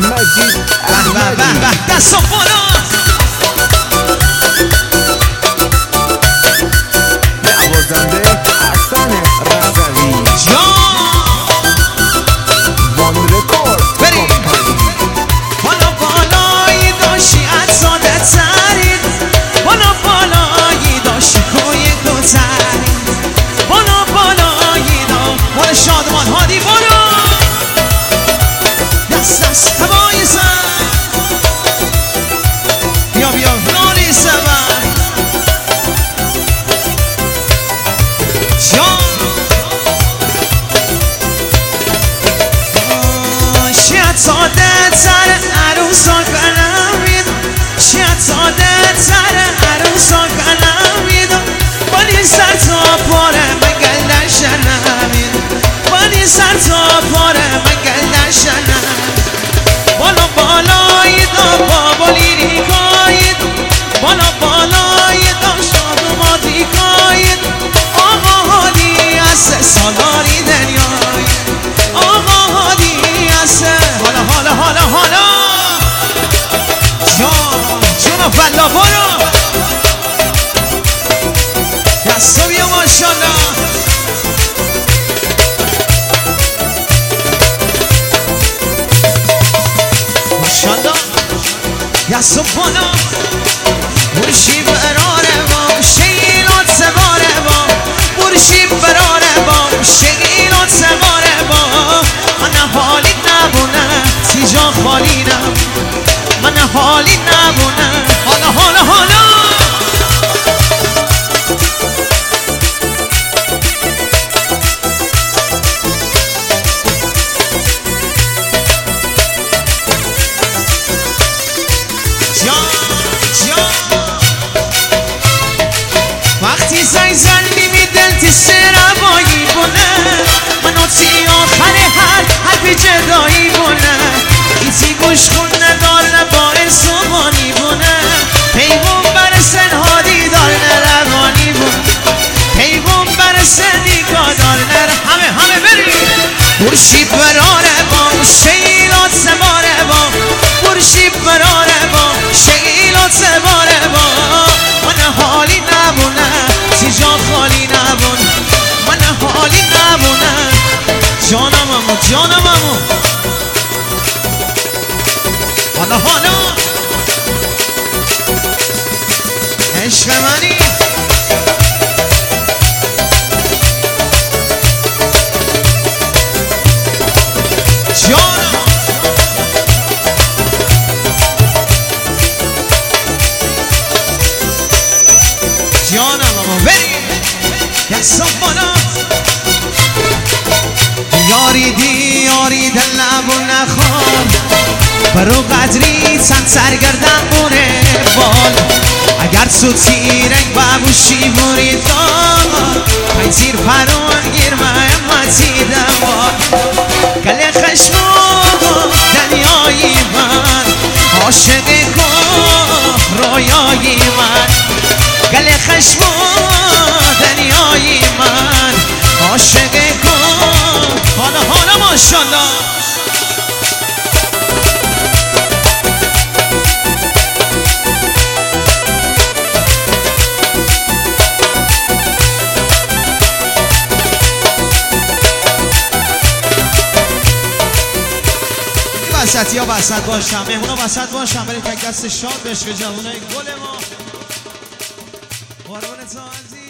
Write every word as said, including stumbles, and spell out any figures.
مجید به به به دست و بالا نوازنده حسن رضوی وان رکورد بریم بالا بالایی داشتی از ساده ترین بالا بالایی داشتی کوی دوترین بالا بالایی دا مال شادمان هادی بالا دست دست هوای سر بیا بیا نالی سبر شاید ساده تر عروسا کنمید شاید ساده تر عروسا کنمید ولی سر تا پاره من گلدش نمید ولی سر تا پاره من گلدش نمید بالا بالایی دا بابالی ریکایید بالا بالایی دا شادوماتی کایید آقا هادی از سه سالاری دنیای آقا هادی از سه حالا حالا حالا حالا جان جون فلا برو دستا بیا ماشالله ماشالله دستا بالا برشی براره با شیلات سواره با برشی براره با شیلات سواره با من حالی نبونه سی جا خالی نم من حالی نبونه حالا حالا حالا وقتی زنگ زنی می دل تی سربایی بونه منو تی آخر هر حرف جدایی بونه ایتی گوش خون نداره باعث و بانی بونه پیغم بر سن هادی دار نروانی بونه پیغم بر سنی کادار نر همه همه بریم برشی براره با شیلات سواره با برشی براره با شیلات سواره با من حالی نبونه سی جا خالی نبونه من حالی نبونه جانم امو جانم امو حالا حالا عشق منی جانم جانم امو بریم دستم بالا یاری دی یاری دل نبو نخوان برو قدری چند سرگردم بونه بال اگر سوتی رنگ بابوشی بوری دار پنزیر پرون گیر محمدی دوار گل خشمو دنیایی من عاشق کن رویایی من گل خشمو دنیایی من عاشق کن حالا حالا ماشالله وسطی ها وسط باشم مهمون ها وسط باشم برای تک دست شاد به عشق جوانای گل ما قربونت عزیز